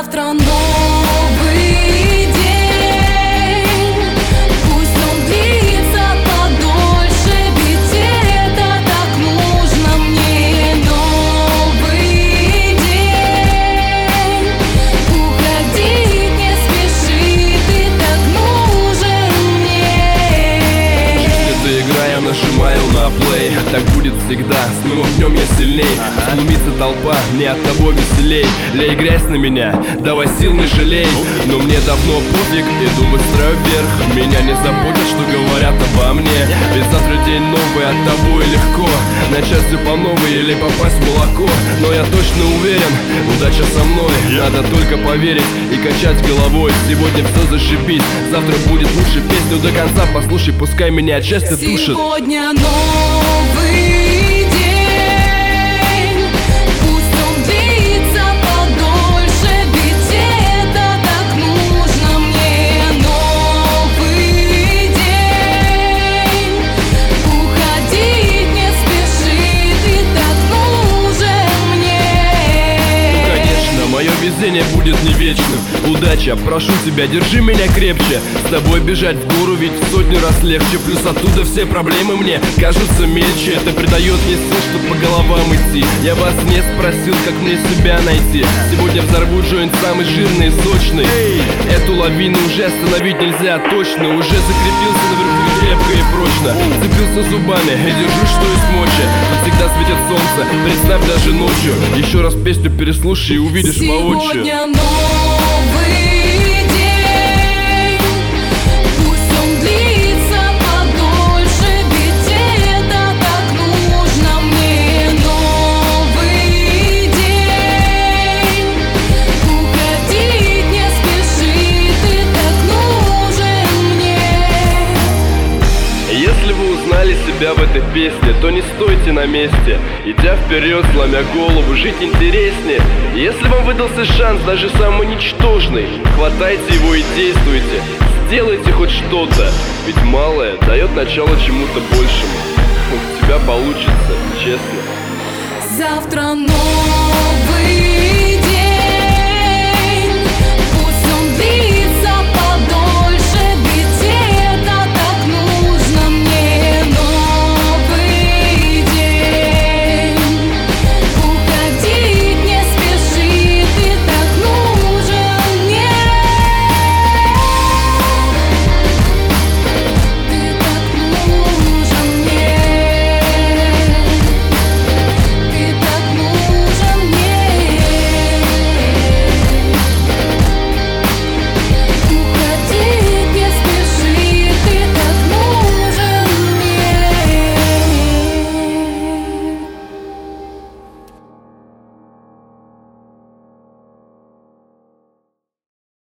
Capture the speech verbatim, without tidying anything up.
Завтра новый день, пусть он длится подольше, ведь это так нужно мне. Новый день, уходить не спеши, ты так нужен мне. Если ты игра, я нажимаю на плей. Так будет всегда, с новым днем я сильней. Глумится толпа, мне от того веселей. Лей грязь на меня, давай сил не жалей. Но мне давно пофиг, иду быстро вверх. Меня не заботит, что говорят обо мне. Ведь завтра день новый, от того и легко начать все по новой или попасть в молоко. Но я точно уверен, удача со мной. Надо только поверить и качать головой. Сегодня все зашибись, завтра будет лучше. Песню до конца послушай, пускай меня отчасти тушит. Сегодня новый день, пусть он длится подольше, ведь это так нужно мне. Новый день, уходить не спеши, ты так нужен мне. Ну, конечно, мое везение будет не вечным. Удача, прошу тебя, держи меня крепче. С тобой бежать в гору ведь в сотню раз легче. Плюс оттуда все проблемы мне кажутся мельче. Это придает мне сил, чтоб по головам идти. Я вас не спросил, как мне себя найти. Сегодня взорву джойнт самый жирный и сочный. Эту лавину уже остановить нельзя точно. Уже закрепился наверху крепко и прочно. Цепился зубами и держу, что есть мочи. Тут всегда светит солнце, представь даже ночью. Еще раз песню переслушай и увидишь воочию. Сегодня новый день, пусть он длится подольше, ведь это так нужно мне. Новый день, уходить не спеши, ты так нужен мне. Если вы узнали себя в этой песне, то не стойте на месте, идя вперед, сломя голову, жить интереснее. Если вам выдался шанс, даже самый ничтожный, хватайте его и действуйте, сделайте хоть что-то, ведь малое дает начало чему-то большему. У тебя получится, честно. Завтра новый